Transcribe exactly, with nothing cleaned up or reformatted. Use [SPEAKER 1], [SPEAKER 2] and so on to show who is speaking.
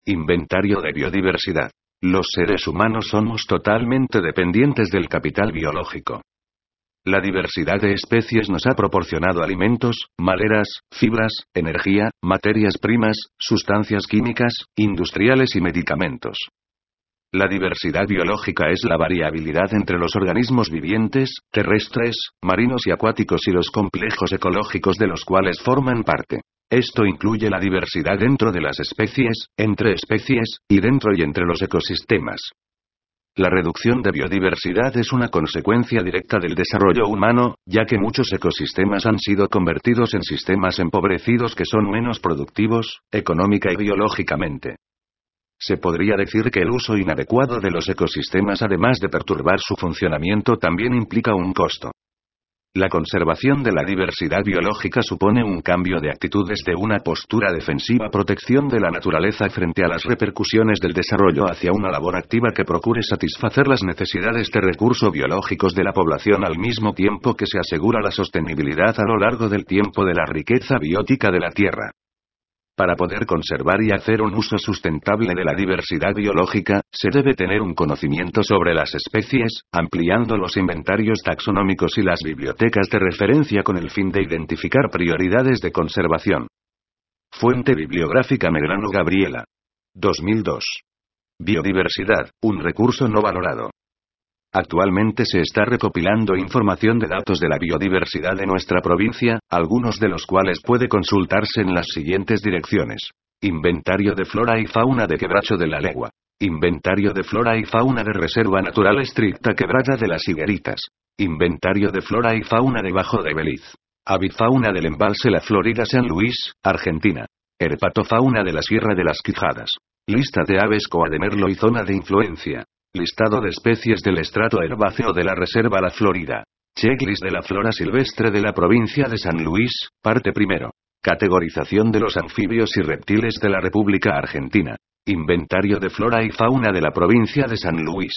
[SPEAKER 1] Inventario de biodiversidad. Los seres humanos somos totalmente dependientes del capital biológico. La diversidad de especies nos ha proporcionado alimentos, maderas, fibras, energía, materias primas, sustancias químicas, industriales y medicamentos. La diversidad biológica es la variabilidad entre los organismos vivientes, terrestres, marinos y acuáticos y los complejos ecológicos de los cuales forman parte. Esto incluye la diversidad dentro de las especies, entre especies, y dentro y entre los ecosistemas. La reducción de biodiversidad es una consecuencia directa del desarrollo humano, ya que muchos ecosistemas han sido convertidos en sistemas empobrecidos que son menos productivos, económica y biológicamente. Se podría decir que el uso inadecuado de los ecosistemas, además de perturbar su funcionamiento, también implica un costo. La conservación de la diversidad biológica supone un cambio de actitud desde una postura defensiva protección de la naturaleza frente a las repercusiones del desarrollo hacia una labor activa que procure satisfacer las necesidades de recursos biológicos de la población al mismo tiempo que se asegura la sostenibilidad a lo largo del tiempo de la riqueza biótica de la Tierra. Para poder conservar y hacer un uso sustentable de la diversidad biológica, se debe tener un conocimiento sobre las especies, ampliando los inventarios taxonómicos y las bibliotecas de referencia con el fin de identificar prioridades de conservación. Fuente bibliográfica Medrano Gabriela. dos mil dos. Biodiversidad, un recurso no valorado. Actualmente se está recopilando información de datos de la biodiversidad de nuestra provincia, algunos de los cuales puede consultarse en las siguientes direcciones. Inventario de flora y fauna de Quebracho de la Legua. Inventario de flora y fauna de Reserva Natural Estricta Quebrada de las Higueritas. Inventario de flora y fauna de Bajo de Beliz. Avifauna del embalse La Florida San Luis, Argentina. Herpatofauna de la Sierra de las Quijadas. Lista de aves Coa de Merlo y zona de influencia. Listado de especies del estrato herbáceo de la Reserva La Florida. Checklist de la flora silvestre de la provincia de San Luis, parte primero. Categorización de los anfibios y reptiles de la República Argentina. Inventario de flora y fauna de la provincia de San Luis.